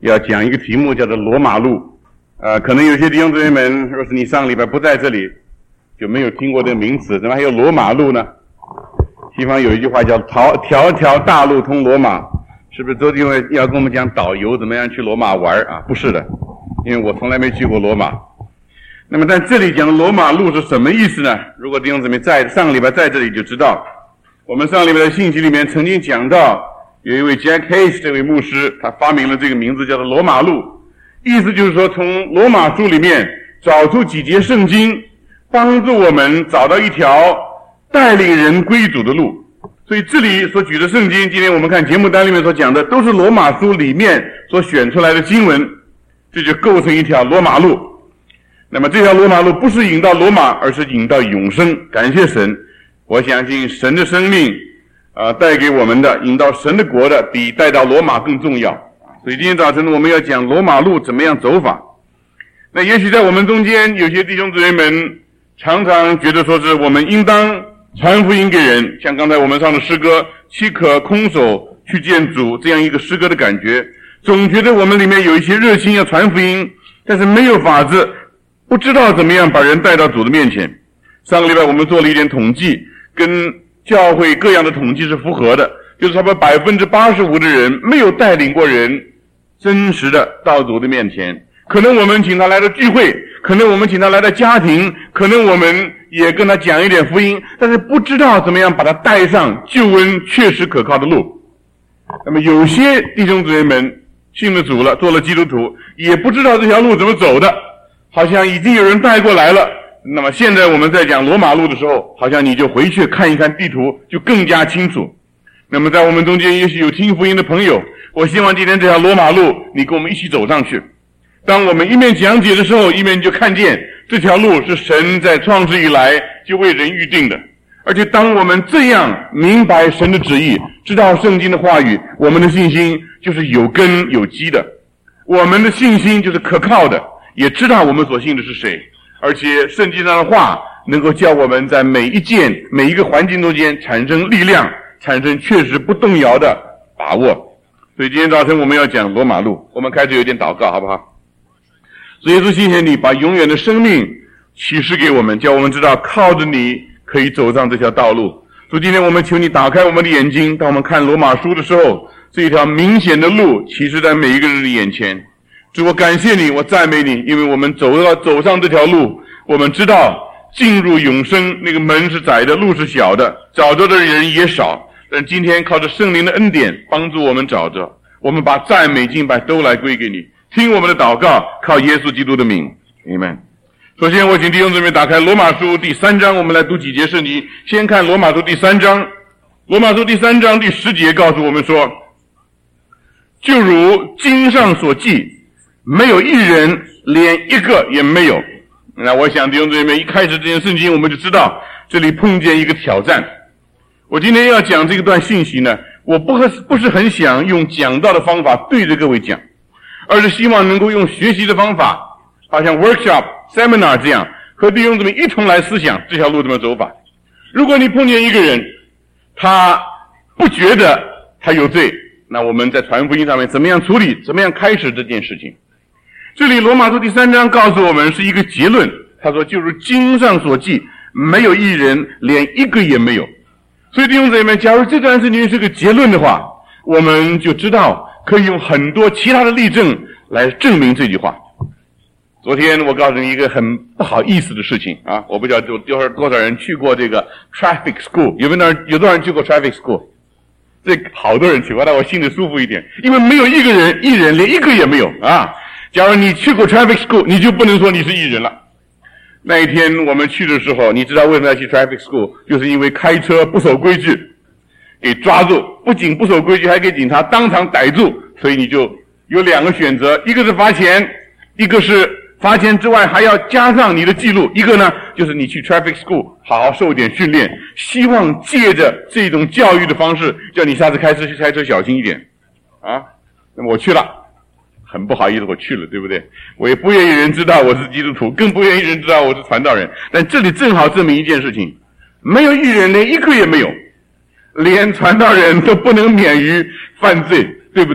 要讲一个题目叫做罗马路。可能有些弟兄姊妹们，若是你上礼拜不在这里，就没有听过这个名词，怎么还有罗马路呢？西方有一句话叫条条大路通罗马，是不是都因为要跟我们讲导游怎么样去罗马玩啊？不是的，因为我从来没去过罗马。那么在这里讲的罗马路是什么意思呢？如果弟兄姊妹在上个礼拜在这里就知道，我们上礼拜的信息里面曾经讲到，有一位 Jack Hayes 这位牧师，他发明了这个名字叫做罗马路，意思就是说从罗马书里面找出几节圣经，帮助我们找到一条带领人归主的路。所以这里所举的圣经，今天我们看节目单里面所讲的，都是罗马书里面所选出来的经文，这就构成一条罗马路。那么这条罗马路不是引到罗马，而是引到永生。感谢神，我相信神的生命带给我们的，引到神的国的，比带到罗马更重要。所以今天早晨我们要讲罗马路怎么样走法。那也许在我们中间有些弟兄姊妹们常常觉得说是我们应当传福音给人，像刚才我们唱的诗歌岂可空手去见主，这样一个诗歌的感觉，总觉得我们里面有一些热心要传福音，但是没有法子，不知道怎么样把人带到主的面前。上个礼拜我们做了一点统计，跟教会各样的统计是符合的，就是差不多 85% 的人没有带领过人真实的到主的面前。可能我们请他来的聚会，可能我们请他来的家庭，可能我们也跟他讲一点福音，但是不知道怎么样把他带上救恩确实可靠的路。那么有些弟兄姊妹们信了主了，做了基督徒，也不知道这条路怎么走的，好像已经有人带过来了。那么现在我们在讲罗马路的时候，好像你就回去看一看地图，就更加清楚。那么在我们中间也许有听福音的朋友，我希望今天这条罗马路你跟我们一起走上去。当我们一面讲解的时候，一面就看见这条路是神在创世以来就为人预定的。而且当我们这样明白神的旨意，知道圣经的话语，我们的信心就是有根有基的，我们的信心就是可靠的，也知道我们所信的是谁，而且圣经上的话能够叫我们在每一件每一个环境中间产生力量，产生确实不动摇的把握。所以今天早晨我们要讲罗马路，我们开始有点祷告好不好？主耶稣，谢谢你把永远的生命启示给我们，叫我们知道靠着你可以走上这条道路。所以今天我们求你打开我们的眼睛，当我们看罗马书的时候，这一条明显的路启示在每一个人的眼前。主，我感谢你，我赞美你，因为我们走上这条路，我们知道进入永生那个门是窄的，路是小的，找着的人也少，但今天靠着圣灵的恩典帮助我们找着，我们把赞美敬拜都来归给你。听我们的祷告，靠耶稣基督的名 Amen。 首先我请弟兄姊妹打开罗马书第3章，我们来读几节圣经。先看罗马书第3章，罗马书第3章第10节告诉我们说，就如经上所记，没有一人，连一个也没有。那我想弟兄姊妹一开始这件圣经我们就知道这里碰见一个挑战。我今天要讲这个段信息呢，我不是很想用讲道的方法对着各位讲，而是希望能够用学习的方法，好像 workshop seminar 这样，和弟兄姊妹一同来思想这条路怎么走法。如果你碰见一个人他不觉得他有罪，那我们在传福音上面怎么样处理，怎么样开始这件事情。这里罗马书第3章告诉我们是一个结论，他说就如经上所记，没有一人，连一个也没有。所以弟兄姊妹，假如这段事情是个结论的话，我们就知道可以用很多其他的例证来证明这句话。昨天我告诉你一个很不好意思的事情啊，我不知道多少人去过这个 traffic school， 有多少人去过 traffic school？ 这好多人去过，但我心里舒服一点，因为没有一人连一个也没有啊。假如你去过 traffic school， 你就不能说你是艺人了。那一天我们去的时候，你知道为什么要去 traffic school？ 就是因为开车不守规矩给抓住，不仅不守规矩还给警察当场逮住，所以你就有2个选择，一个是罚钱，一个是罚钱之外还要加上你的记录，一个呢就是你去 traffic school 好好受点训练，希望借着这种教育的方式叫你下次开车小心一点啊。那么我去了，很不好意思我去了，对不对？我也不愿意人知道我是基督徒，更不愿意人知道我是传道人。但这里正好证明一件事情，没有一人，连一个也没有，连传道人都不能免于犯罪，对不对？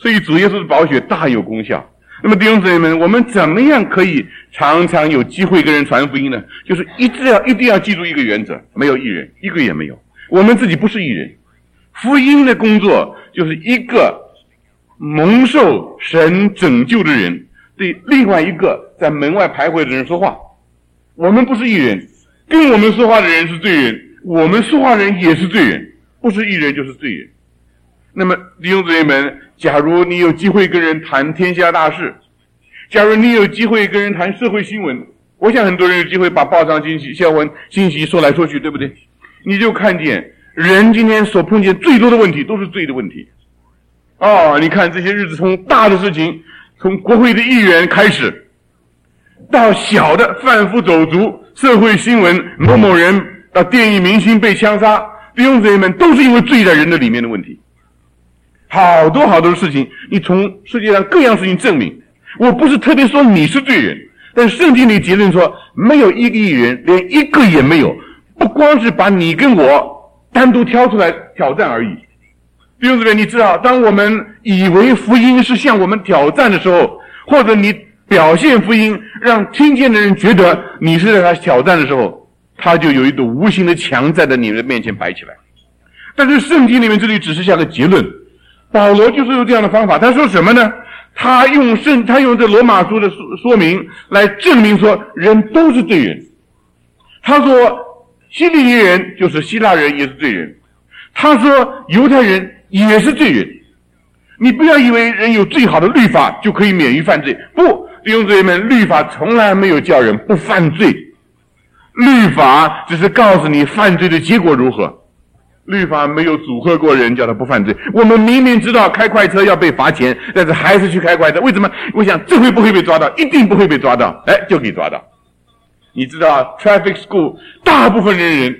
所以主耶稣的宝血大有功效。那么弟兄姊妹们，我们怎么样可以常常有机会跟人传福音呢？就是一定要记住一个原则，没有义人，一个也没有。我们自己不是义人，福音的工作就是一个蒙受神拯救的人对另外一个在门外徘徊的人说话。我们不是义人，跟我们说话的人是罪人，我们说话的人也是罪人，不是义人就是罪人。那么弟兄姊妹们，假如你有机会跟人谈天下大事，假如你有机会跟人谈社会新闻，我想很多人有机会把报上信息说来说去，对不对？你就看见人今天所碰见最多的问题都是罪的问题。你看这些日子，从大的事情，从国会的议员开始，到小的贩夫走卒、社会新闻，某某人到电影明星被枪杀，弟兄姊妹们，都是因为罪在人的里面的问题。好多好多的事情，你从世界上各样事情证明。我不是特别说你是罪人，但圣经里结论说，没有一个义人，连一个也没有。不光是把你跟我单独挑出来挑战而已。弟兄姊妹，你知道，当我们以为福音是向我们挑战的时候，或者你表现福音让听见的人觉得你是在他挑战的时候，他就有一堵无形的墙在你的面前摆起来。但是圣经里面这里只是下个结论，保罗就是用这样的方法，他说什么呢？他用这罗马书的说明来证明说人都是罪人。他说希利尼人就是希腊人也是罪人，他说犹太人也是罪人。你不要以为人有最好的律法就可以免于犯罪，不，弟兄姊妹们，律法从来没有叫人不犯罪，律法只是告诉你犯罪的结果如何。律法没有阻吓过人叫他不犯罪。我们明明知道开快车要被罚钱，但是还是去开快车，为什么？我想这回不会被抓到，一定不会被抓到，就可以抓到。你知道 traffic school 大部分人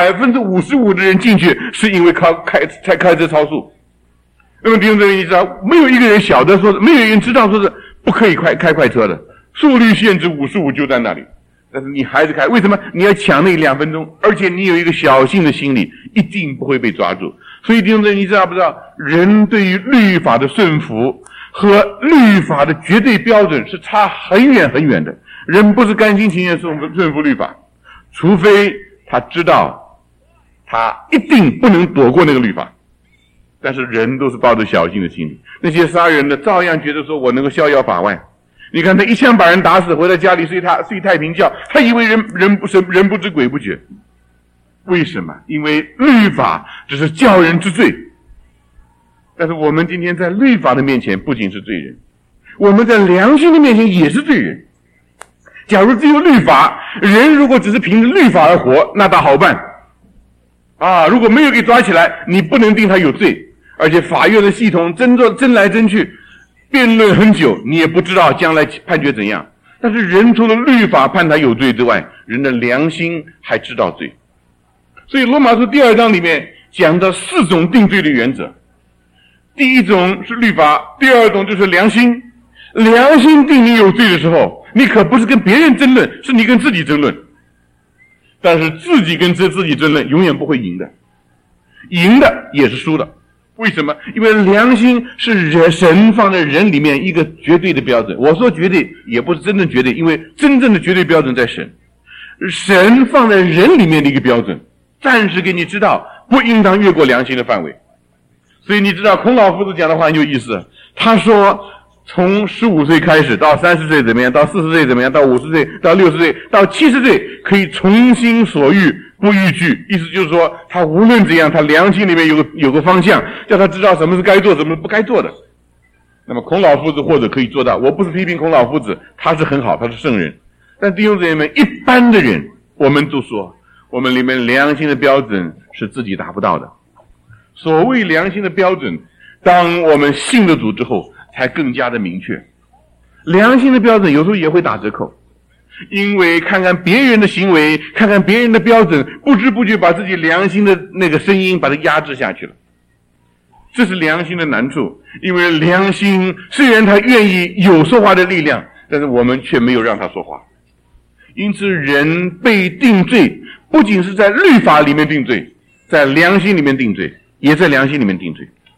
55% 的人进去是因为开车超速。那么弟兄姊妹，你知道没有一个人晓得说，没有人知道说是不可以开快车的，速率限制55就在那里，但是你还是开，为什么？你要抢那2分钟，而且你有一个侥幸的心理，一定不会被抓住。所以弟兄姊妹，你知道不知道，人对于律法的顺服和律法的绝对标准是差很远很远的。人不是甘心情愿顺服律法，除非他知道他一定不能躲过那个律法。但是人都是抱着侥幸的心理，那些杀人的照样觉得说我能够逍遥法外。你看他一枪把人打死，回到家里睡太平觉，他以为人不知鬼不觉。为什么？因为律法只是叫人之罪。但是我们今天在律法的面前不仅是罪人，我们在良心的面前也是罪人。假如只有律法，人如果只是凭着律法而活，那倒好办如果没有给抓起来，你不能定他有罪，而且法院的系统争来争去，辩论很久，你也不知道将来判决怎样。但是人除了律法判他有罪之外，人的良心还知道罪。所以罗马书第2章里面讲到4种定罪的原则。第一种是律法，第二种就是良心。良心定你有罪的时候，你可不是跟别人争论，是你跟自己争论。但是自己跟自己争论永远不会赢的，赢的也是输的。为什么？因为良心是神放在人里面一个绝对的标准。我说绝对也不是真正绝对，因为真正的绝对标准在神。神放在人里面的一个标准，暂时给你知道不应当越过良心的范围。所以你知道孔老夫子讲的话很有意思，他说从15岁开始到30岁怎么样，到40岁怎么样，到50岁，到60岁，到70岁可以从心所欲不逾矩。意思就是说他无论怎样，他良心里面有个方向，叫他知道什么是该做，什么是不该做的。那么孔老夫子或者可以做到，我不是批评孔老夫子，他是很好，他是圣人。但弟兄姊妹们，一般的人，我们都说我们里面良心的标准是自己达不到的。所谓良心的标准，当我们信了主之后才更加的明确。良心的标准有时候也会打折扣，因为看看别人的行为，看看别人的标准，不知不觉把自己良心的那个声音把它压制下去了。这是良心的难处，因为良心虽然他愿意有说话的力量，但是我们却没有让他说话。因此人被定罪不仅是在律法里面定罪，在良心里面定罪，也在良心里面定罪。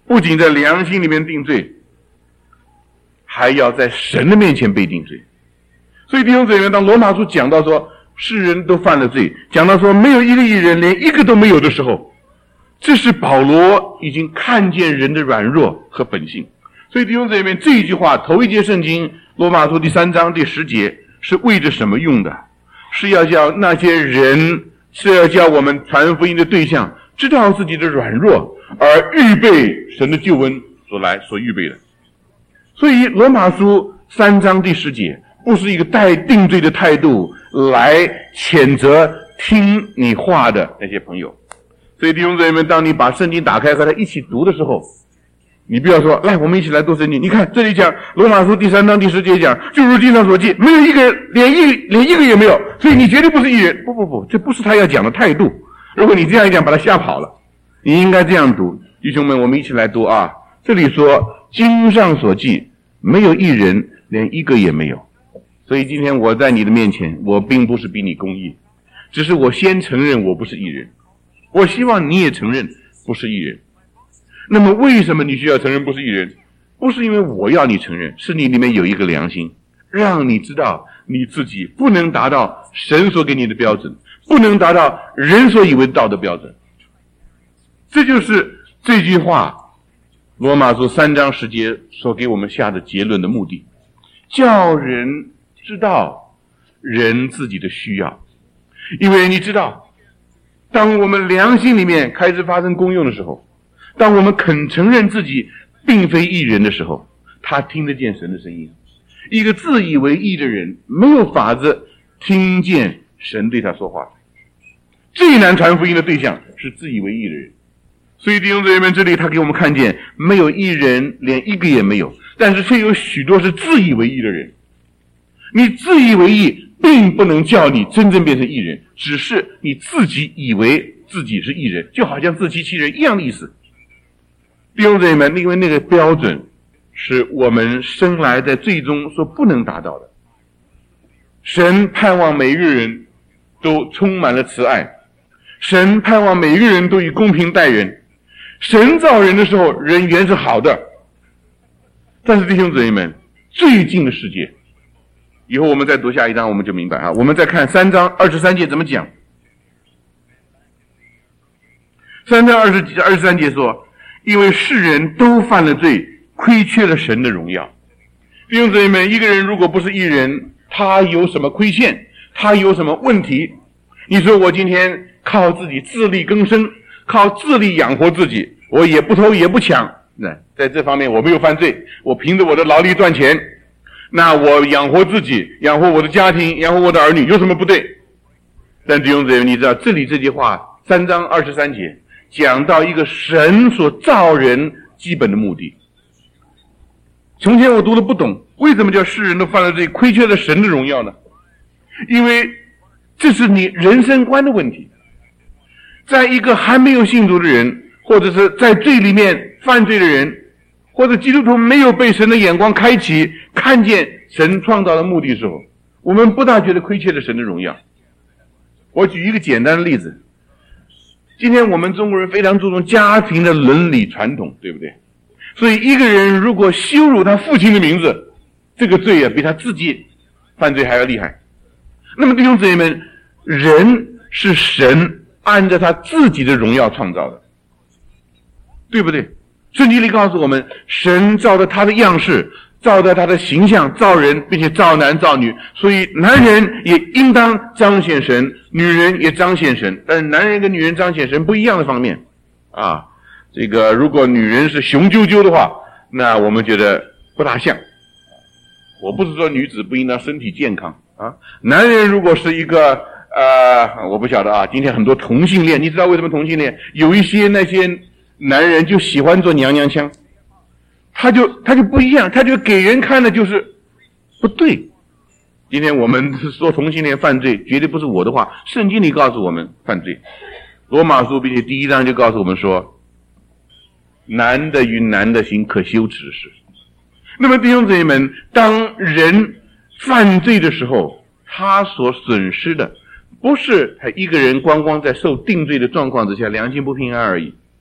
不仅在良心里面定罪，还要在神的面前被定罪。所以弟兄姊妹，当罗马书讲到说世人都犯了罪，讲到说没有一个义人，连一个都没有的时候，这是保罗已经看见人的软弱和本性。所以弟兄姊妹，这一句话头一节圣经罗马书第3章第10节是为着什么用的？是要叫那些人，是要叫我们传福音的对象知道自己的软弱，而预备神的救恩所预备的。所以罗马书3章第10节不是一个带定罪的态度来谴责听你话的那些朋友。所以弟兄姊妹们，当你把圣经打开和他一起读的时候，你不要说来我们一起来读圣经，你看这里讲罗马书第3章第10节讲，就如经上所记，没有一个连一个也没有，所以你绝对不是义人。不，这不是他要讲的态度。如果你这样一讲把他吓跑了，你应该这样读。弟兄们，我们一起来读啊！这里说经上所记，没有义人，连一个也没有。所以今天我在你的面前，我并不是比你公义，只是我先承认我不是义人，我希望你也承认不是义人。那么为什么你需要承认不是义人？不是因为我要你承认，是你里面有一个良心，让你知道你自己不能达到神所给你的标准，不能达到人所以为的道德标准。这就是这句话罗马书3章10节所给我们下的结论的目的，叫人知道人自己的需要。因为你知道，当我们良心里面开始发生功用的时候，当我们肯承认自己并非义人的时候，他听得见神的声音。一个自以为义的人没有法子听见神对他说话。最难传福音的对象是自以为义的人。所以弟兄姊妹们，这里他给我们看见没有义人，连一个也没有，但是却有许多是自以为义的人。你自以为义并不能叫你真正变成义人，只是你自己以为自己是义人，就好像自欺欺人一样的意思。弟兄姊妹们，因为那个标准是我们生来在最终所不能达到的。神盼望每一个人都充满了慈爱，神盼望每一个人都以公平待人。神造人的时候，人原是好的，但是弟兄姊妹们，最近的世界，以后我们再读下一章我们就明白啊。我们再看3章23节怎么讲。3章23节说，因为世人都犯了罪，亏缺了神的荣耀。弟兄姊妹们，一个人如果不是义人，他有什么亏欠，他有什么问题？你说我今天靠自己自力更生，靠自力养活自己，我也不偷也不抢，在这方面我没有犯罪，我凭着我的劳力赚钱，那我养活自己，养活我的家庭，养活我的儿女，有什么不对？但弟兄姊妹，你知道这里这句话3章23节讲到一个神所造人基本的目的。从前我读的不懂，为什么叫世人都犯了罪，亏缺了神的荣耀呢？因为这是你人生观的问题。在一个还没有信主的人，或者是在罪里面犯罪的人，或者基督徒没有被神的眼光开启，看见神创造的目的的时候，我们不大觉得亏缺了神的荣耀。我举一个简单的例子，今天我们中国人非常注重家庭的伦理传统，对不对？所以一个人如果羞辱他父亲的名字，这个罪比他自己犯罪还要厉害。那么弟兄姊妹们，人是神按照他自己的荣耀创造的，对不对？圣经里告诉我们，神照着他的样式，照着他的形象造人，并且造男造女，所以男人也应当彰显神，女人也彰显神。但是男人跟女人彰显神不一样的方面啊。这个如果女人是雄赳赳的话，那我们觉得不大像。我不是说女子不应当身体健康啊，男人如果是一个我不晓得啊，今天很多同性恋，你知道为什么同性恋？有一些那些男人就喜欢做娘娘腔，他就不一样，他就给人看的就是不对。今天我们说同性恋犯罪，绝对不是我的话，圣经里告诉我们犯罪。罗马书并且第1章就告诉我们说，男的与男的行可羞耻的事。那么弟兄姊妹们，当人犯罪的时候，他所损失的不是他一个人光光在受定罪的状况之下良心不平安而已，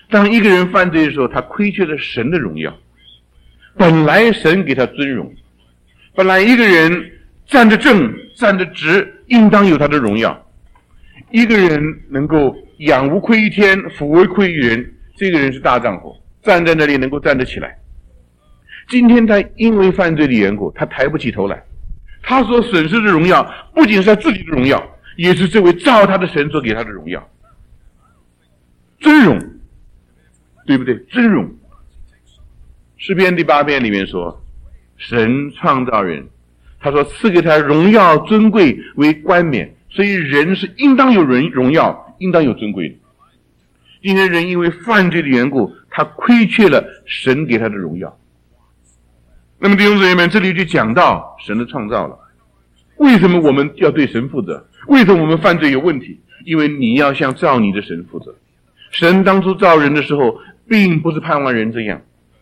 当一个人犯罪的时候，他亏缺了神的荣耀。本来神给他尊荣，本来一个人站着正站着直，应当有他的荣耀。一个人能够仰无愧于天，俯为愧于人，这个人是大丈夫，站在那里能够站得起来。今天他因为犯罪的缘故，他抬不起头来，他所损失的荣耀不仅是他自己的荣耀，也是这位造他的神所给他的荣耀，尊荣，对不对？尊荣。诗篇第8篇里面说，神创造人，他说赐给他荣耀尊贵为冠冕，所以人是应当有荣耀，应当有尊贵的。今天人因为犯罪的缘故，他亏缺了神给他的荣耀。那么弟兄姊妹们，这里就讲到神的创造了。为什么我们要对神负责？为什么我们犯罪有问题？因为你要向造你的神负责。神当初造人的时候，并不是盼望人这样。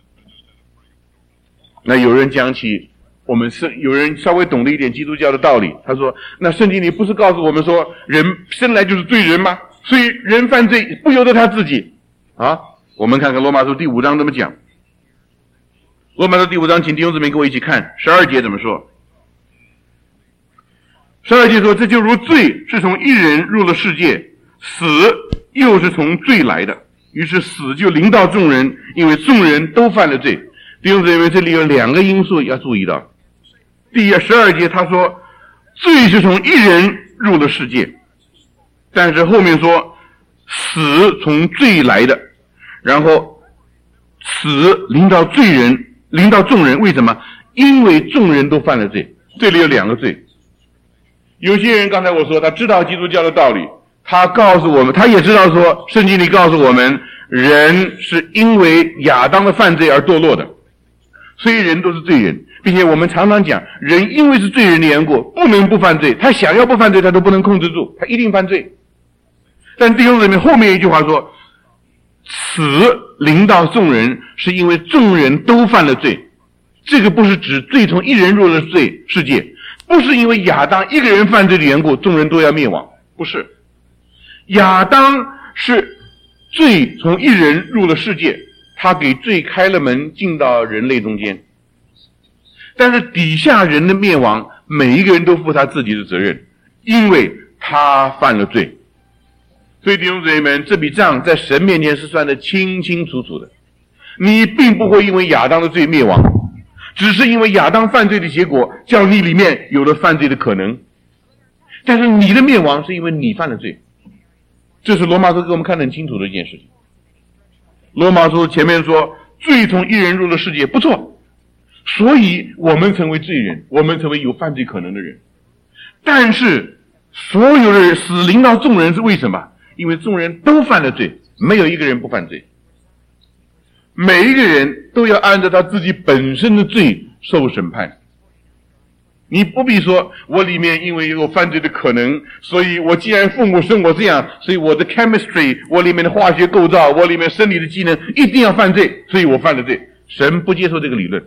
那有人讲起有人稍微懂得一点基督教的道理，他说，那圣经里不是告诉我们说人生来就是罪人吗？所以人犯罪不由得他自己啊。我们看看罗马书第5章怎么讲。罗马书第5章，请弟兄姊妹跟我一起看12节怎么说。12节说，这就如罪是从一人入了世界，死又是从罪来的，于是死就临到众人，因为众人都犯了罪。弟兄姊妹，这里有2个因素要注意到。第12节他说，罪是从一人入了世界，但是后面说死从罪来的，然后死临到罪人，临到众人。为什么？因为众人都犯了罪。这里有2个罪。有些人刚才我说他知道基督教的道理，他告诉我们，他也知道说圣经里告诉我们，人是因为亚当的犯罪而堕落的，所以人都是罪人，并且我们常常讲，人因为是罪人的缘故，不能不犯罪，他想要不犯罪他都不能控制住，他一定犯罪。但弟兄姊妹，后面一句话说，死临到众人，是因为众人都犯了罪。这个不是指罪从一人入了罪世界，不是因为亚当一个人犯罪的缘故，众人都要灭亡，不是。亚当是罪从一人入了世界，他给罪开了门，进到人类中间。但是底下人的灭亡，每一个人都负他自己的责任，因为他犯了罪。所以弟兄姊妹们，这笔账在神面前是算得清清楚楚的。你并不会因为亚当的罪灭亡，只是因为亚当犯罪的结果，叫你里面有了犯罪的可能。但是你的灭亡是因为你犯了罪。这是罗马书给我们看得很清楚的一件事情。罗马书前面说，罪从一人入了世界，不错，所以我们成为罪人，我们成为有犯罪可能的人。但是所有的死临到众人是为什么？因为众人都犯了罪，没有一个人不犯罪。每一个人都要按照他自己本身的罪受审判。你不必说我里面因为有犯罪的可能，所以我既然父母生我这样，所以我的 chemistry， 我里面的化学构造，我里面生理的机能一定要犯罪，所以我犯了罪。神不接受这个理论。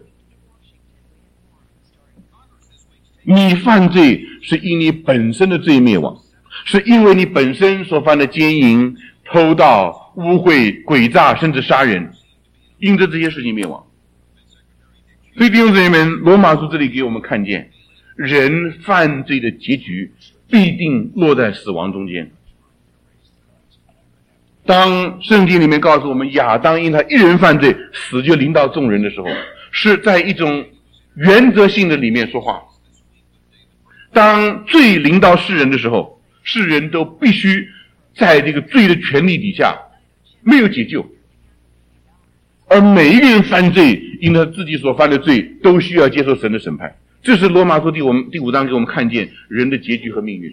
你犯罪是因你本身的罪灭亡，是因为你本身所犯的奸淫、偷盗、污秽、诡诈，甚至杀人，因着这些事情灭亡。所以弟兄姊妹们，罗马书这里给我们看见，人犯罪的结局必定落在死亡中间。当圣经里面告诉我们亚当因他一人犯罪，死就临到众人的时候，是在一种原则性的里面说话。当罪临到世人的时候，世人都必须在这个罪的权利底下，没有解救。而每一个人犯罪，因他自己所犯的罪，都需要接受神的审判。这是罗马书第5章给我们看见人的结局和命运。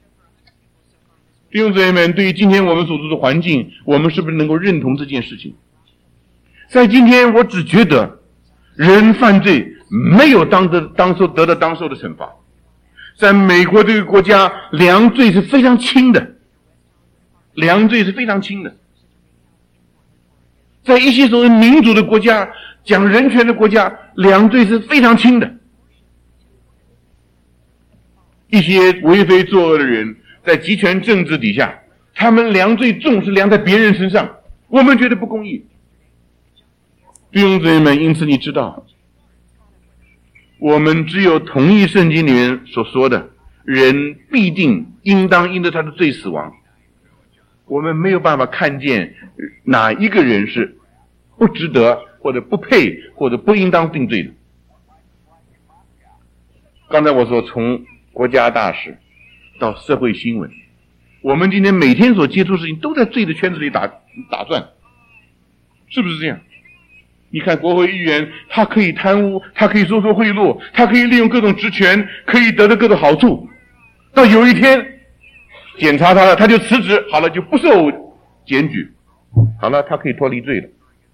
弟兄姊妹们，对于今天我们所处的环境，我们是不是能够认同这件事情？在今天，我只觉得人犯罪没有得到当受的惩罚。在美国这个国家，量罪是非常轻的，量罪是非常轻的。在一些所谓民主的国家，讲人权的国家，量罪是非常轻的。一些为非作恶的人，在集权政治底下，他们量罪重是量在别人身上， 我们觉得不公义。弟兄姊妹们，因此你知道，我们只有同意圣经里面所说的，人必定应当因着他的罪死亡。我们没有办法看见哪一个人是不值得或者不配或者不应当定罪的。刚才我说从国家大事到社会新闻，我们今天每天所接触的事情都在罪的圈子里打转，是不是这样？你看国会议员，他可以贪污，他可以收受贿赂，他可以利用各种职权，可以得到各种好处，到有一天检查他了，他就辞职，好了，就不受检举，好了，他可以脱离罪了。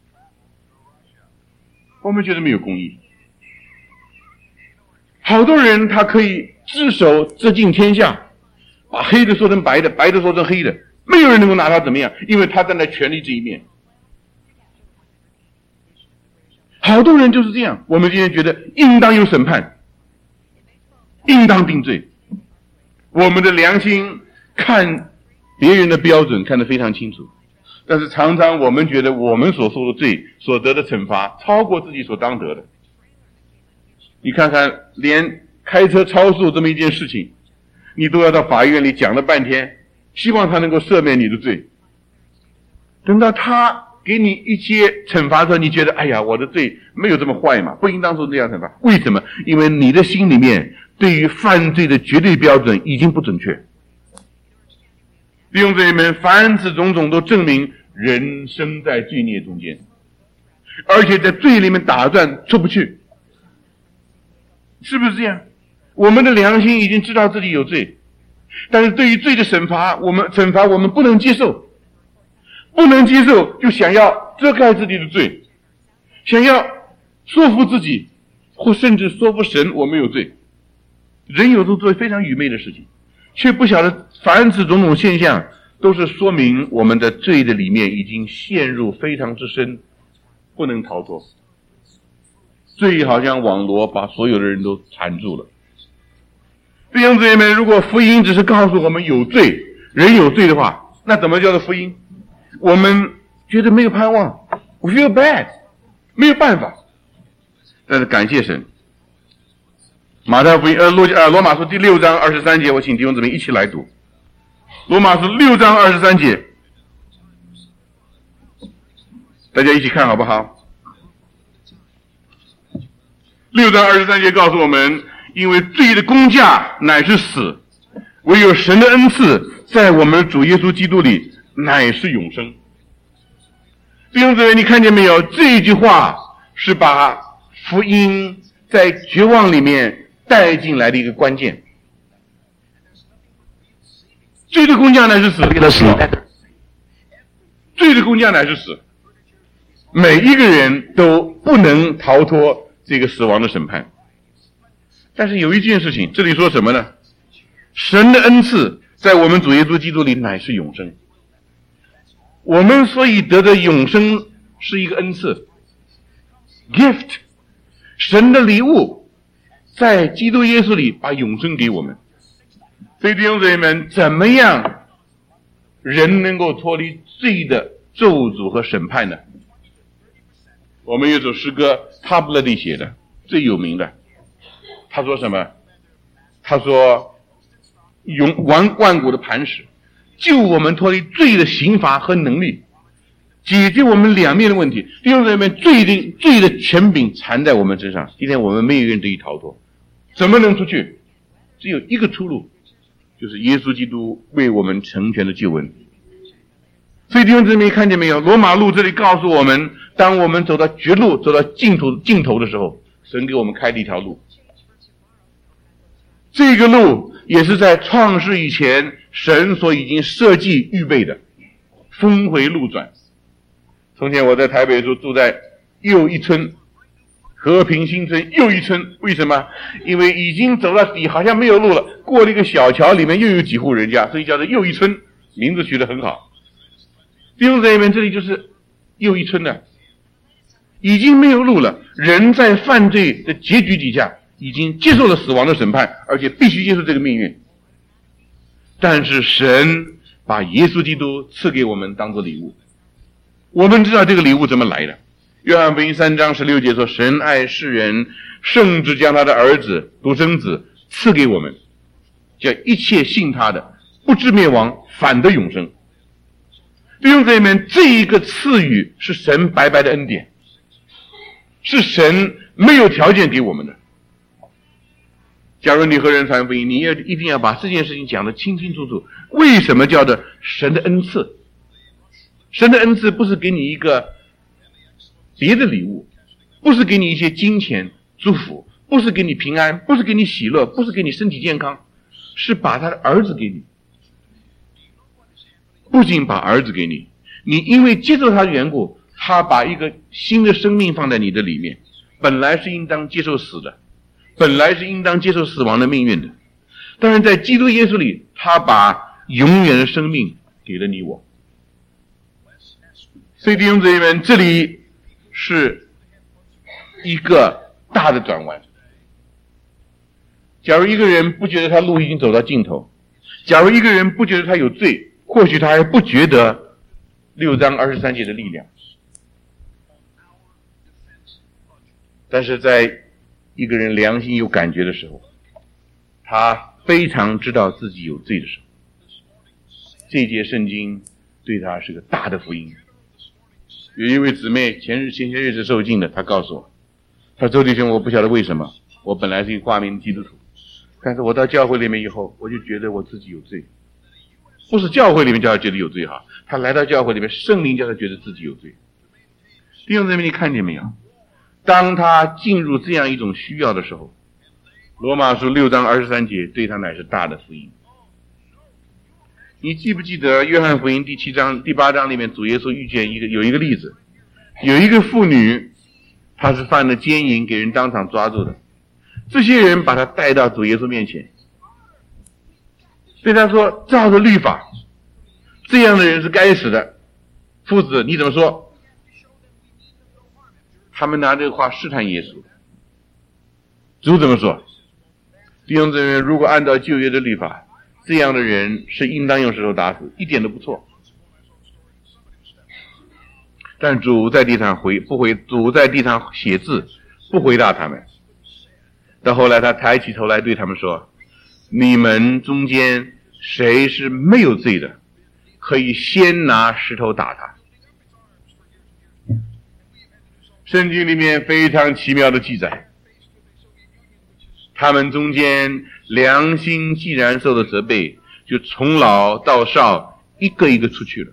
我们觉得没有公义。好多人他可以只手遮尽天下，把黑的说成白的，白的说成黑的，没有人能够拿他怎么样，因为他站在权力这一面。好多人就是这样，我们今天觉得应当有审判，应当定罪。我们的良心看别人的标准看得非常清楚，但是常常我们觉得我们所受的罪所得的惩罚超过自己所当得的。你看看，连开车超速这么一件事情，你都要到法院里讲了半天，希望他能够赦免你的罪。等到他给你一些惩罚的时候，你觉得哎呀，我的罪没有这么坏嘛，不应当受这样惩罚。为什么？因为你的心里面对于犯罪的绝对标准已经不准确。弟兄姊妹们，凡此种种都证明人生在罪孽中间，而且在罪里面打转出不去，是不是这样？我们的良心已经知道自己有罪，但是对于罪的惩罚我们不能接受，不能接受就想要遮盖自己的罪，想要说服自己，或甚至说服神我没有罪。人有时候做非常愚昧的事情，却不晓得凡此种种现象都是说明我们的罪的里面已经陷入非常之深，不能逃脱。罪好像网罗把所有的人都缠住了。弟兄姊妹们，如果福音只是告诉我们有罪，人有罪的话，那怎么叫做福音？我们觉得没有盼望， we feel bad， 没有办法。但是感谢神，马太福音罗马书第6章23节，我请弟兄姊妹一起来读。罗马书6章23节，大家一起看好不好？6章23节告诉我们，因为罪的工价乃是死，唯有神的恩赐在我们主耶稣基督里乃是永生。弟兄姊妹，你看见没有？这一句话是把福音在绝望里面带进来的一个关键。罪的工价乃是死，罪的工价乃是死，每一个人都不能逃脱这个死亡的审判。但是有一件事情，这里说什么呢？神的恩赐在我们主耶稣基督里乃是永生。我们所以得的永生是一个恩赐 gift， 神的礼物，在基督耶稣里把永生给我们。所以弟兄姊妹们，怎么样人能够脱离罪的咒诅和审判呢？我们有首诗歌 Pablo 里写的最有名的，他说什么？他说万古的磐石，救我们脱离罪的刑罚和能力，解决我们两面的问题。弟兄姊妹们，罪的权柄缠在我们身上，今天我们没有人得以逃脱。怎么能出去？只有一个出路，就是耶稣基督为我们成全的救恩。所以弟兄姊妹看见没有？罗马路这里告诉我们，当我们走到绝路，走到尽头的时候，神给我们开了一条路。这个路也是在创世以前神所已经设计预备的，峰回路转。从前我在台北的时候住在又一村，和平新村又一村，为什么？因为已经走到底，好像没有路了，过了一个小桥，里面又有几户人家，所以叫做又一村，名字取得很好。弟兄姊妹们，这里就是又一村了，已经没有路了，人在犯罪的结局底下已经接受了死亡的审判，而且必须接受这个命运。但是神把耶稣基督赐给我们当作礼物， 我们知道这个礼物怎么来的。约翰福音3章16节说，神爱世人，甚至将他的儿子独生子赐给我们，叫一切信他的不至灭亡，反得永生。弟兄姊妹，这一个赐予是神白白的恩典，是神没有条件给我们的。假如你和人传福音，你也一定要把这件事情讲得清清楚楚。为什么叫做神的恩赐？神的恩赐不是给你一个别的礼物，不是给你一些金钱祝福，不是给你平安，不是给你喜乐，不是给你身体健康，是把他的儿子给你。不仅把儿子给你，你因为接受他的缘故，他把一个新的生命放在你的里面，本来是应当接受死的，本来是应当接受死亡的命运的，但是在基督耶稣里，他把永远的生命给了你我。所以弟兄姊妹们，这里是一个大的转弯。假如一个人不觉得他路已经走到尽头，假如一个人不觉得他有罪，或许他还不觉得6章23节的力量。但是在一个人良心有感觉的时候，他非常知道自己有罪的时候，这节圣经对他是个大的福音。有一位姊妹前些日子受浸的，她告诉我，她说周弟兄，我不晓得为什么，我本来是一个挂名基督徒，但是我到教会里面以后，我就觉得我自己有罪。不是教会里面叫他觉得有罪哈，他来到教会里面，圣灵叫他觉得自己有罪。弟兄姊妹，你看见没有？当他进入这样一种需要的时候，罗马书6章23节对他乃是大的福音。你记不记得约翰福音第8章里面，主耶稣遇见有一个例子，有一个妇女，她是犯了奸淫，给人当场抓住的。这些人把她带到主耶稣面前，对他说，照着律法，这样的人是该死的。夫子，你怎么说？他们拿这个话试探耶稣。主怎么说？弟兄姊妹，如果按照旧约的律法，这样的人是应当用石头打死，一点都不错。但主在地上主在地上写字，不回答他们。到后来他抬起头来对他们说，你们中间谁是没有罪的，可以先拿石头打他。圣经里面非常奇妙的记载，他们中间良心既然受了责备，就从老到少一个一个出去了。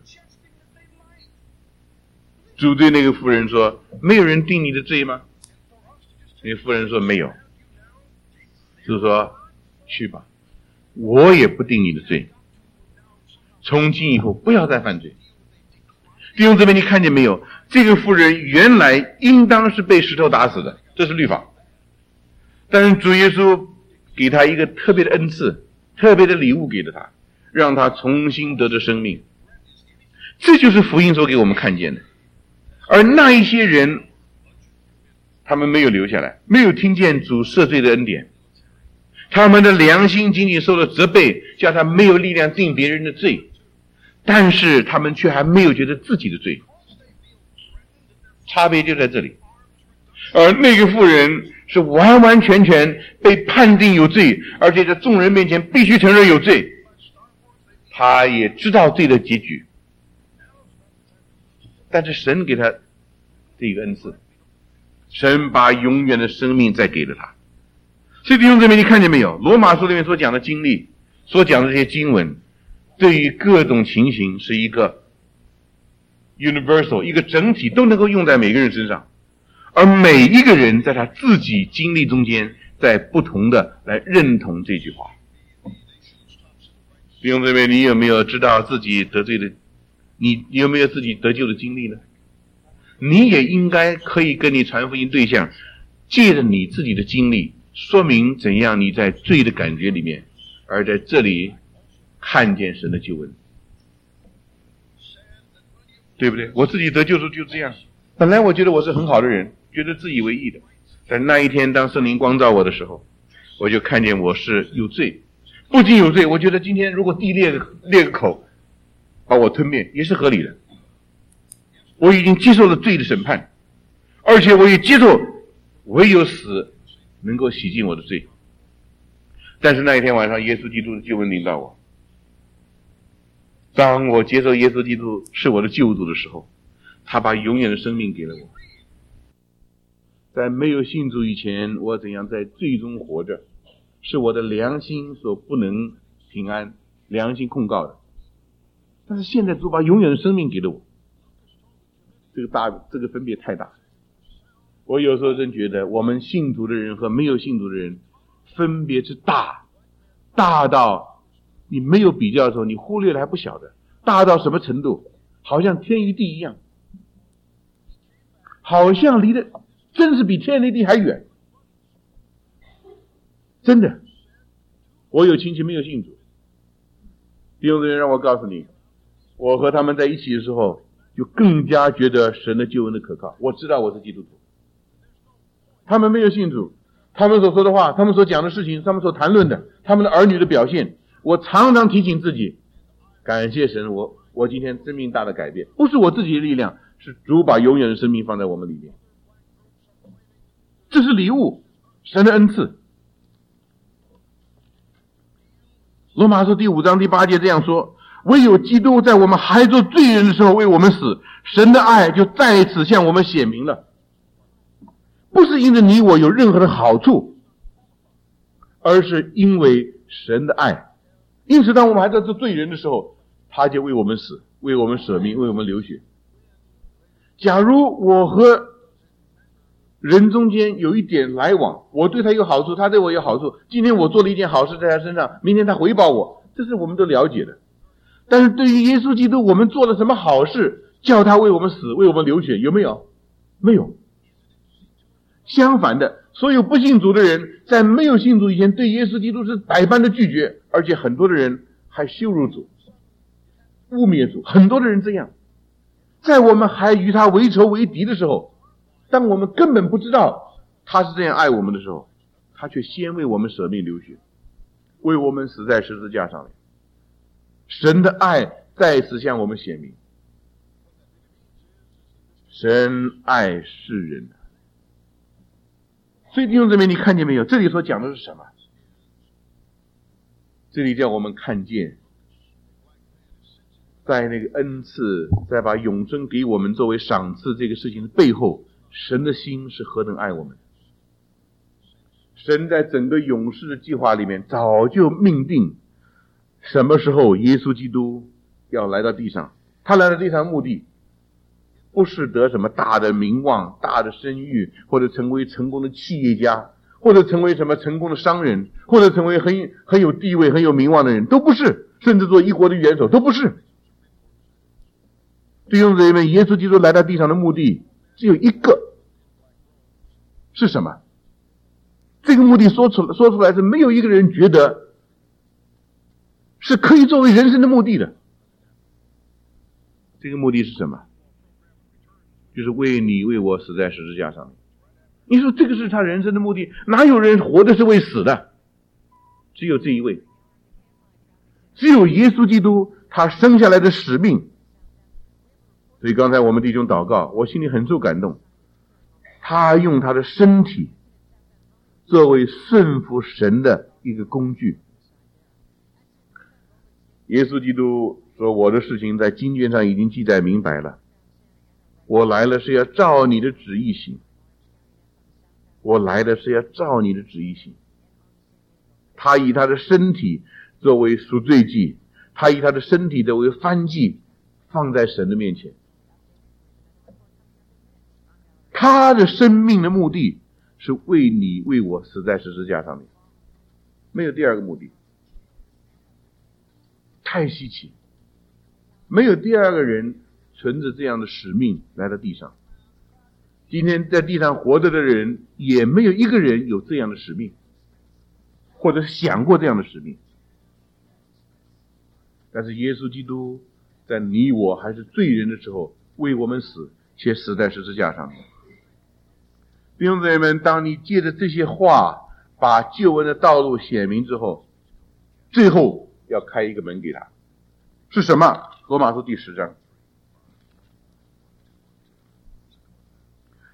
主对那个妇人说，没有人定你的罪吗？那个妇人说，没有。主说，去吧，我也不定你的罪，从今以后不要再犯罪。弟兄姊妹，你看见没有？这个妇人原来应当是被石头打死的，这是律法。但是主耶稣给他一个特别的恩赐，特别的礼物给了他，让他重新得着生命。这就是福音所给我们看见的。而那一些人，他们没有留下来，没有听见主赦罪的恩典，他们的良心仅仅受了责备，叫他没有力量定别人的罪，但是他们却还没有觉得自己的罪。差别就在这里。而那个妇人是完完全全被判定有罪，而且在众人面前必须承认有罪，他也知道罪的结局，但是神给他这个恩赐，神把永远的生命再给了他。所以弟兄姊妹，你看见没有？罗马书里面所讲的经历，所讲的这些经文，对于各种情形是一个 universal， 一个整体，都能够用在每个人身上，而每一个人在他自己经历中间，在不同的来认同这句话。弟兄姊妹，你有没有知道自己得罪的？你有没有自己得救的经历呢？你也应该可以跟你传福音对象，借着你自己的经历，说明怎样你在罪的感觉里面，而在这里看见神的救恩，对不对？我自己得救时就这样，本来我觉得我是很好的人，觉得自以为意的，但那一天当圣灵光照我的时候，我就看见我是有罪。不仅有罪，我觉得今天如果地裂个口把我吞灭也是合理的。 我已经接受了罪的审判，而且我也接受唯有死能够洗净我的罪。但是那一天晚上，耶稣基督的救恩临到我。当我接受耶稣基督是我的救主的时候，他把永远的生命给了我。在没有信主以前，我怎样在罪中活着，是我的良心所不能平安，良心控告的。但是现在主把永远的生命给了我，这个分别太大。我有时候真觉得我们信主的人和没有信主的人分别之大到你没有比较的时候你忽略了还不晓得，大到什么程度，好像天与地一样，好像离得真是比天离地还远。真的，我有亲戚没有信主，弟兄姊妹，让我告诉你，我和他们在一起的时候就更加觉得神的救恩的可靠。我知道我是基督徒，他们没有信主，他们所说的话，他们所讲的事情，他们所谈论的，他们的儿女的表现，我常常提醒自己，感谢神，我今天生命大的改变，不是我自己的力量，是主把永远的生命放在我们里面，这是礼物，神的恩赐。罗马书第5章第8节这样说，唯有基督在我们还做罪人的时候为我们死，神的爱就在此向我们显明了。不是因着你我有任何的好处，而是因为神的爱。因此当我们还在做罪人的时候，他就为我们死，为我们舍命，为我们流血。假如我和人中间有一点来往，我对他有好处，他对我有好处，今天我做了一件好事在他身上，明天他回报我，这是我们都了解的。但是对于耶稣基督，我们做了什么好事叫他为我们死，为我们流血，有没有？没有。相反的，所有不信主的人在没有信主以前对耶稣基督是百般的拒绝，而且很多的人还羞辱主，污蔑主，很多的人这样。在我们还与他为仇为敌的时候，当我们根本不知道他是这样爱我们的时候，他却先为我们舍命流血，为我们死在十字架上面。神的爱再次向我们显明，神爱世人。所以弟兄姊妹，你看见没有？这里所讲的是什么？这里叫我们看见，在那个恩赐，在把永生给我们作为赏赐这个事情的背后，神的心是何等爱我们。神在整个永世的计划里面早就命定什么时候耶稣基督要来到地上。他来到地上的目的不是得什么大的名望、大的声誉，或者成为成功的企业家，或者成为什么成功的商人，或者成为很有地位、很有名望的人，都不是，甚至做一国的元首都不是。弟兄姊妹，耶稣基督来到地上的目的只有一个，是什么？这个目的说出来是没有一个人觉得是可以作为人生的目的的。这个目的是什么？就是为你为我死在十字架上面。你说这个是他人生的目的？哪有人活的是为死的？只有这一位，只有耶稣基督他生下来的使命。所以刚才我们弟兄祷告，我心里很受感动，他用他的身体作为顺服神的一个工具。耶稣基督说，我的事情在经卷上已经记载明白了，我来了是要照你的旨意行，我来的是要照你的旨意行。他以他的身体作为赎罪祭，他以他的身体作为燔祭放在神的面前。他的生命的目的是为你为我死在十字架上面，没有第二个目的。太稀奇，没有第二个人存着这样的使命来到地上。今天在地上活着的人也没有一个人有这样的使命，或者想过这样的使命。但是耶稣基督在你我还是罪人的时候为我们死，且死在十字架上面。弟兄姊妹们，当你借着这些话把救恩的道路显明之后，最后要开一个门给他，是什么？罗马书第10章。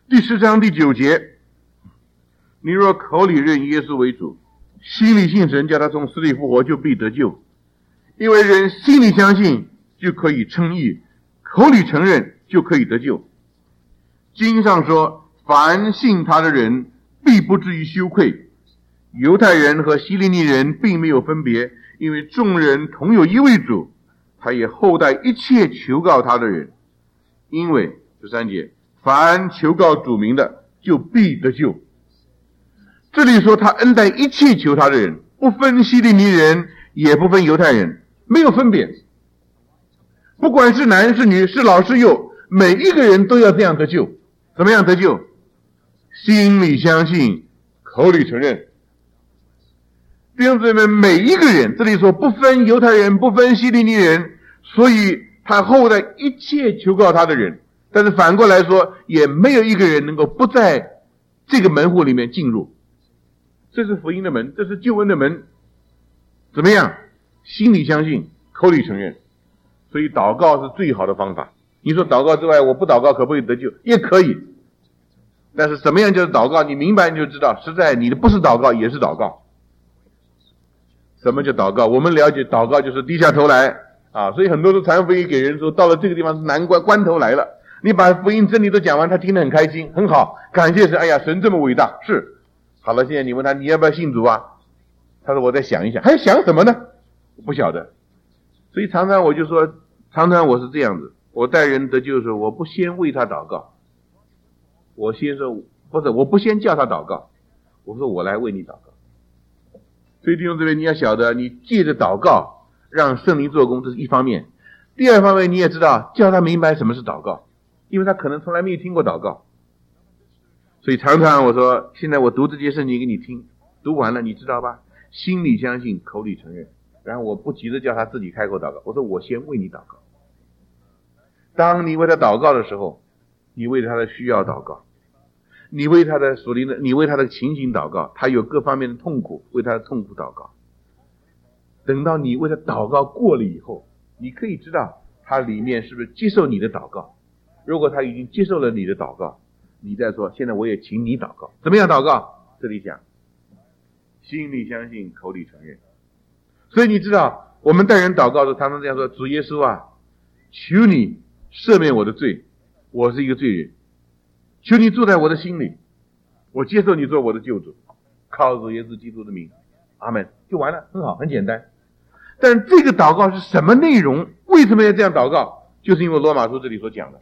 第10章第9节，你若口里认耶稣为主，心里信神叫他从死里复活，就必得救。因为人心里相信就可以称义，口里承认就可以得救。经上说，凡信他的人必不至于羞愧。犹太人和希利尼人并没有分别，因为众人同有一位主，他也厚待一切求告他的人。因为13节，凡求告主名的就必得救。这里说他恩待一切求他的人，不分希利尼人也不分犹太人，没有分别，不管是男是女，是老是幼，每一个人都要这样得救。怎么样得救？心里相信，口里承认。弟兄姊妹，每一个人，这里说不分犹太人，不分希利尼人，所以他厚待一切求告他的人。但是反过来说，也没有一个人能够不在这个门户里面进入。这是福音的门，这是救恩的门。怎么样？心里相信，口里承认。所以祷告是最好的方法。你说祷告之外，我不祷告可不可以得救？也可以。但是什么样就是祷告，你明白你就知道，实在你的不是祷告也是祷告。什么叫祷告？我们了解祷告就是低下头来啊，所以很多都传福音给人说，到了这个地方是难关头来了。你把福音真理都讲完，他听得很开心，很好，感谢神。哎呀，神这么伟大，是。好了，现在你问他你要不要信主啊？他说我再想一想。还想什么呢？我不晓得。所以常常我就说，常常我是这样子，我带人得救的时候，我不先为他祷告，我先说不是，我不先叫他祷告，我说我来为你祷告。所以弟兄姊妹，你要晓得，你借着祷告让圣灵做工，这是一方面。第二方面，你也知道叫他明白什么是祷告，因为他可能从来没有听过祷告。所以常常我说，现在我读这节圣经给你听，读完了你知道吧？心里相信，口里承认。然后我不急着叫他自己开口祷告，我说我先为你祷告。当你为他祷告的时候，你为他的需要祷告，你为他的属灵的，你为他的情形祷告，他有各方面的痛苦，为他的痛苦祷告。等到你为他祷告过了以后，你可以知道他里面是不是接受你的祷告。如果他已经接受了你的祷告，你再说现在我也请你祷告。怎么样祷告？这里讲心里相信，口里承认。所以你知道我们带人祷告的时候常常这样说，主耶稣啊，求你赦免我的罪，我是一个罪人，求你住在我的心里，我接受你做我的救主，靠主耶稣基督的名，阿们，就完了，很好，很简单。但这个祷告是什么内容？为什么要这样祷告？就是因为罗马书这里所讲的。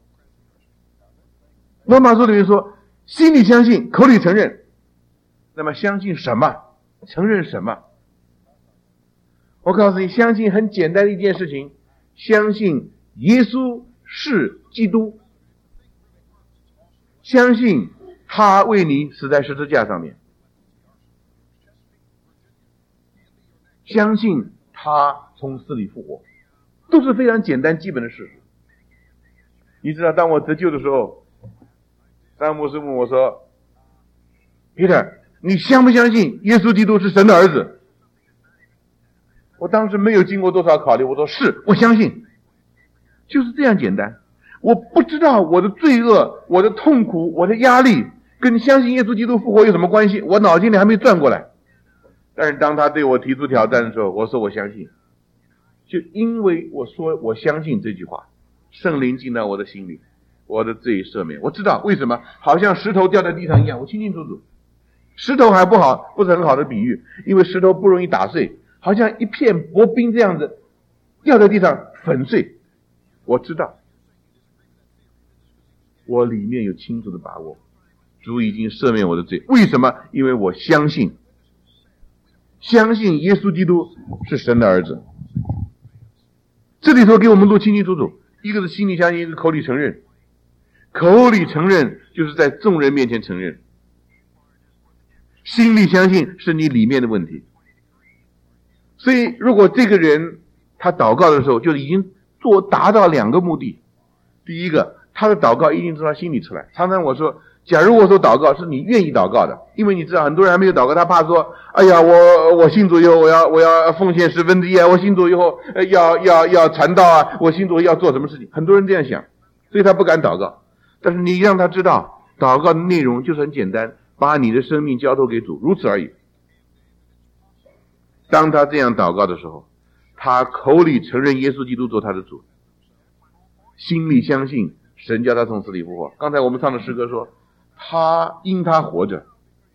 罗马书里面说，心里相信，口里承认。那么相信什么？承认什么？我告诉你，相信很简单的一件事情，相信耶稣是基督，相信他为你死在十字架上面，相信他从死里复活，都是非常简单基本的事实。你知道当我得救的时候，当牧师问我说 Peter 你相不相信耶稣基督是神的儿子？我当时没有经过多少考虑，我说是，我相信，就是这样简单。我不知道我的罪恶，我的痛苦，我的压力跟相信耶稣基督复活有什么关系，我脑筋里还没转过来。但是当他对我提出挑战的时候，我说我相信。就因为我说我相信这句话，圣灵进到我的心里，我的罪赦免。我知道为什么，好像石头掉在地上一样，我清清楚楚。石头还不好，不是很好的比喻，因为石头不容易打碎，好像一片薄冰这样子掉在地上粉碎。我知道，我里面有清楚的把握，主已经赦免我的罪。为什么？因为我相信耶稣基督是神的儿子。这里头给我们都清清楚楚，一个是心里相信，一个口里承认。口里承认就是在众人面前承认，心里相信是你里面的问题。所以如果这个人他祷告的时候就已经达到两个目的。第一个，他的祷告一定从他心里出来。常常我说，假如我说祷告是你愿意祷告的，因为你知道很多人还没有祷告，他怕说，哎呀，我信主以后我要奉献1/10啊，我信主以后要传道啊，我信主要做什么事情，很多人这样想，所以他不敢祷告。但是你让他知道， 祷告的内容就是很简单，把你的生命交托给主，如此而已。当他这样祷告的时候，他口里承认耶稣基督做他的主，心里相信神叫他从死里复活。刚才我们唱的诗歌说，他因他活着，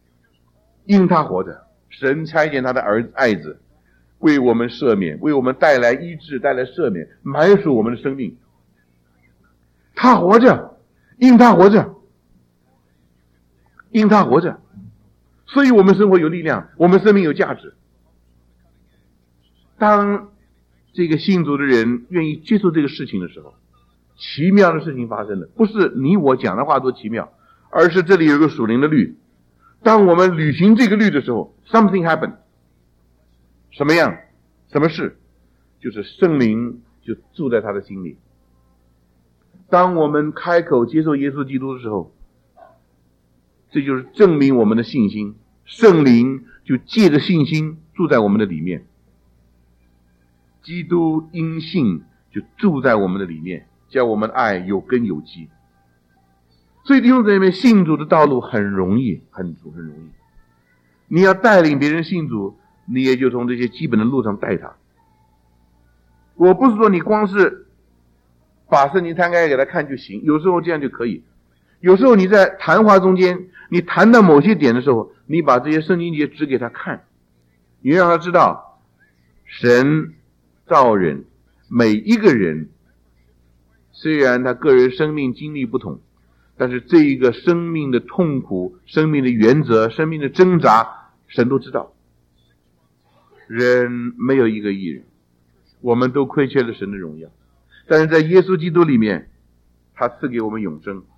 神差遣他的爱子为我们赦免，为我们带来医治，带来赦免，买赎我们的生命。他活着，因他活着，所以我们生活有力量，我们生命有价值。当这个信主的人愿意接受这个事情的时候，奇妙的事情发生了。不是你我讲的话多奇妙，而是这里有一个属灵的律。当我们履行这个律的时候， something happened。 什么样？什么事？就是圣灵就住在他的心里。当我们开口接受耶稣基督的时候，这就是证明我们的信心，圣灵就借着信心住在我们的里面，基督因信就住在我们的里面，叫我们爱有根有基。所以弟兄姊妹，信主的道路很容易，很容易。你要带领别人信主，你也就从这些基本的路上带他。我不是说你光是把圣经摊开给他看就行，有时候这样就可以。有时候你在谈话中间，你谈到某些点的时候，你把这些圣经节指给他看，你让他知道神造人，每一个人虽然他个人生命经历不同，但是这一个生命的痛苦、生命的原则、生命的挣扎，神都知道。人没有一个义人，我们都亏缺了神的荣耀，但是在耶稣基督里面，他赐给我们永生，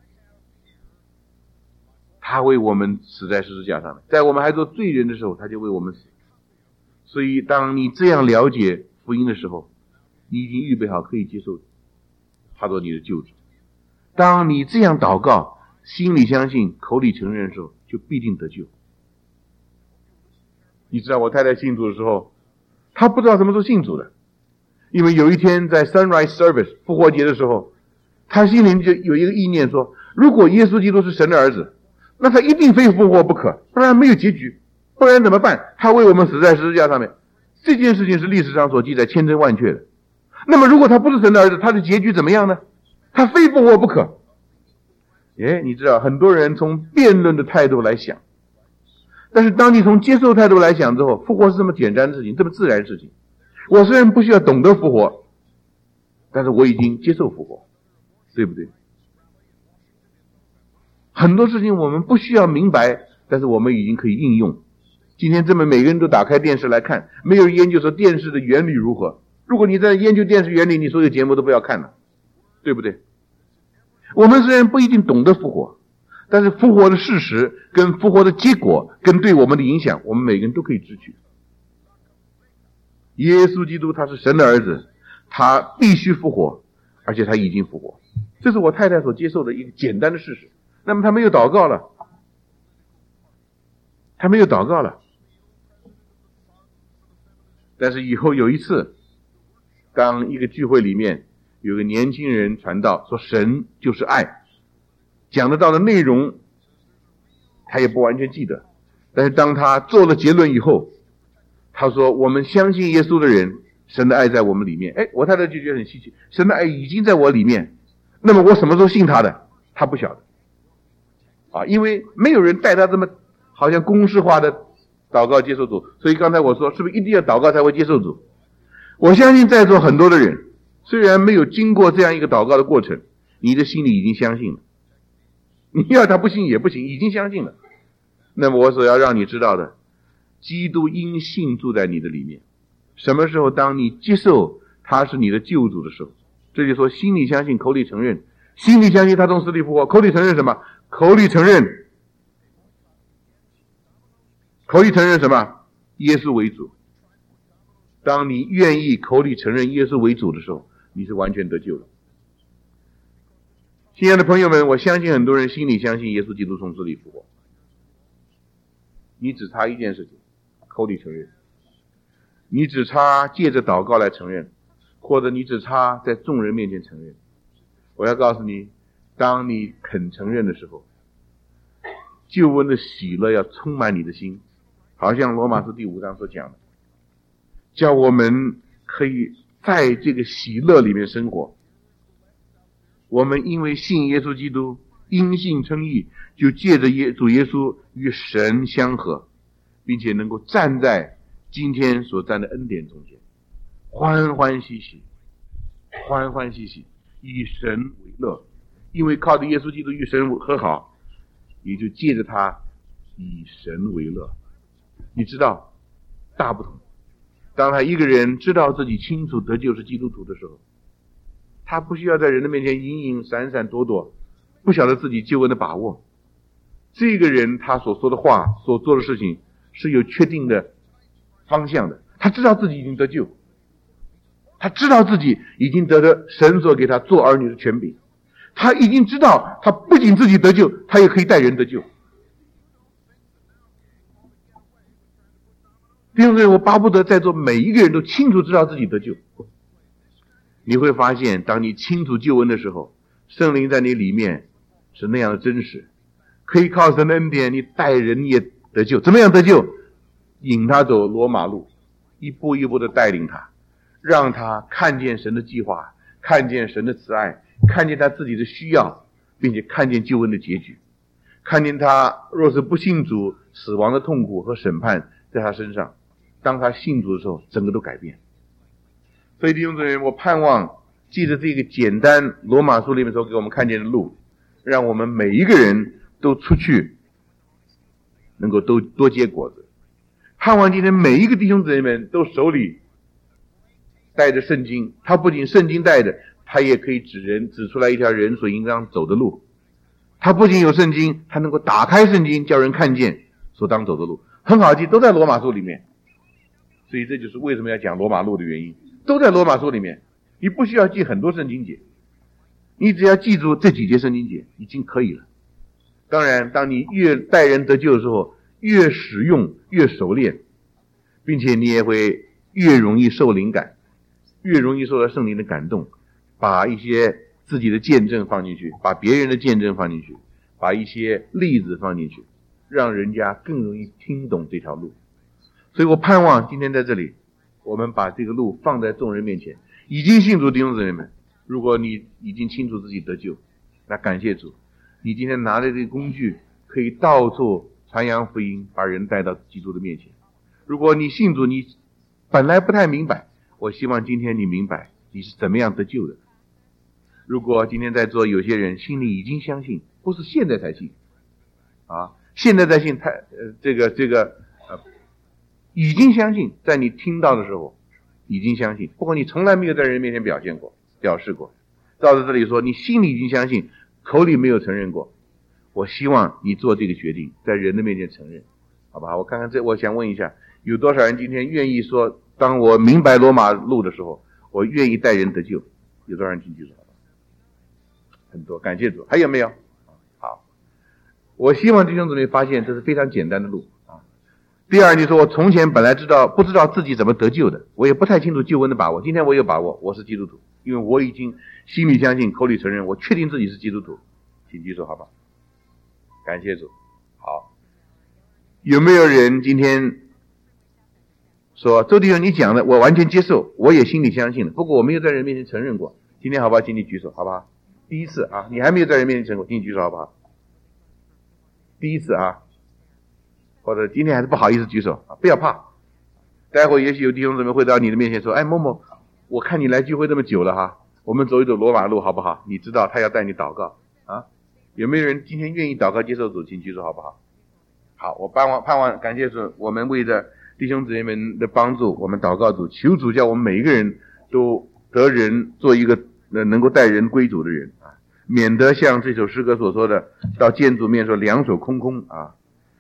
他为我们死在十字架上面，在我们还做罪人的时候，他就为我们死。所以当你这样了解福音的时候，你已经预备好可以接受他做你的救主。当你这样祷告，心里相信，口里承认的时候，就必定得救。你知道我太太信主的时候，她不知道什么时候信主的，因为有一天在 Sunrise Service 复活节的时候，她心里就有一个意念说，如果耶稣基督是神的儿子，那他一定非复活不可，不然没有结局，不然怎么办？他为我们死在十字架上面，这件事情是历史上所记载千真万确的。那么如果他不是神的儿子，他的结局怎么样呢？他非复活不可。你知道很多人从辩论的态度来想，但是当你从接受态度来想之后，复活是这么简单的事情，这么自然的事情。我虽然不需要懂得复活，但是我已经接受复活，对不对？很多事情我们不需要明白，但是我们已经可以应用。今天这么每个人都打开电视来看，没有人研究说电视的原理如何。如果你在研究电视原理，你所有节目都不要看了，对不对？我们虽然不一定懂得复活，但是复活的事实跟复活的结果跟对我们的影响，我们每个人都可以知取。耶稣基督他是神的儿子，他必须复活，而且他已经复活，这是我太太所接受的一个简单的事实。那么他没有祷告了，但是以后有一次，当一个聚会里面有个年轻人传道说神就是爱，讲得到的内容他也不完全记得，但是当他做了结论以后，他说我们相信耶稣的人，神的爱在我们里面。我太太就觉得很稀奇，神的爱已经在我里面，那么我什么时候信他的？他不晓得因为没有人带他这么好像公式化的祷告接受主。所以刚才我说是不是一定要祷告才会接受主？我相信在座很多的人虽然没有经过这样一个祷告的过程，你的心里已经相信了，你要他不信也不行，已经相信了。那么我所要让你知道的，基督因信住在你的里面。什么时候当你接受他是你的救主的时候，这就说心里相信，口里承认。心里相信他从死里复活，口里承认什么？口里承认什么？耶稣为主。当你愿意口里承认耶稣为主的时候，你是完全得救了。亲爱的朋友们，我相信很多人心里相信耶稣基督从死里复活，你只差一件事情，口里承认。你只差借着祷告来承认，或者你只差在众人面前承认。我要告诉你，当你肯承认的时候， 救恩的喜乐要充满你的心，好像罗马书第5章所讲的，叫我们可以在这个喜乐里面生活。我们因为信耶稣基督，因信称义，就借着主耶稣与神相合，并且能够站在今天所站的恩典中间，欢欢喜喜，欢欢喜喜，以神为乐。因为靠着耶稣基督与神和好，也就借着他以神为乐。你知道大不同。当他一个人知道自己清楚得救是基督徒的时候，他不需要在人的面前隐隐闪闪躲躲，不晓得自己救恩的把握。这个人他所说的话，所做的事情是有确定的方向的。他知道自己已经得救，他知道自己已经得了神所给他做儿女的权柄，他已经知道他不仅自己得救，他也可以带人得救。弟兄姊妹，我巴不得在座每一个人都清楚知道自己得救。你会发现，当你清楚救恩的时候，圣灵在你里面是那样的真实，可以靠神的恩典，你带人也得救。怎么样得救？引他走罗马路，一步一步的带领他，让他看见神的计划，看见神的慈爱，看见他自己的需要，并且看见救恩的结局，看见他若是不信主，死亡的痛苦和审判在他身上。当他信主的时候，整个都改变。所以弟兄姊妹，我盼望记着这个简单罗马书里面所给我们看见的路，让我们每一个人都出去能够都多结果子。盼望今天每一个弟兄姊妹们都手里带着圣经，他不仅圣经带着，他也可以指出来一条人所应当走的路。他不仅有圣经，他能够打开圣经，叫人看见所当走的路。很好记，都在罗马书里面。所以这就是为什么要讲罗马路的原因，都在罗马书里面。你不需要记很多圣经节，你只要记住这几节圣经节已经可以了。当然，当你越带人得救的时候，越使用越熟练，并且你也会越容易受灵感，越容易受到圣灵的感动，把一些自己的见证放进去，把别人的见证放进去，把一些例子放进去，让人家更容易听懂这条路。所以我盼望今天在这里，我们把这个路放在众人面前。已经信主弟兄姊妹们，如果你已经清楚自己得救，那感谢主，你今天拿着这个工具，可以到处传扬福音，把人带到基督的面前。如果你信主，你本来不太明白，我希望今天你明白你是怎么样得救的。如果今天在座有些人心里已经相信，不是现在才信啊，现在才信，已经相信，在你听到的时候已经相信，不过你从来没有在人面前表示过。照着这里说，你心里已经相信，口里没有承认过。我希望你做这个决定，在人的面前承认，好吧？我看看我想问一下，有多少人今天愿意说，当我明白罗马路的时候，我愿意带人得救？有多少人请举手？很多，感谢主。还有没有？好，我希望弟兄姊妹发现这是非常简单的路。第二，你说我从前本来不知道自己怎么得救的，我也不太清楚救恩的把握。今天我有把握，我是基督徒，因为我已经心里相信，口里承认，我确定自己是基督徒。请举手，好吧？感谢主。好，有没有人今天说周弟兄你讲的我完全接受，我也心里相信了，不过我没有在人面前承认过？今天好不好？请你举手，好不好？第一次啊，你还没有在人面前承认过，请你举手，好不好？第一次啊。或者今天还是不好意思举手啊，不要怕。待会也许有弟兄姊妹会到你的面前说，哎，某某，我看你来聚会这么久了哈，我们走一走罗马路好不好？你知道他要带你祷告啊？有没有人今天愿意祷告接受主？请举手好不好？好，我盼望感谢主，我们为着弟兄姊妹们的帮助，我们祷告主，求主叫我们每一个人都得人做一个能够带人归主的人啊，免得像这首诗歌所说的，到见主面说两手空空啊。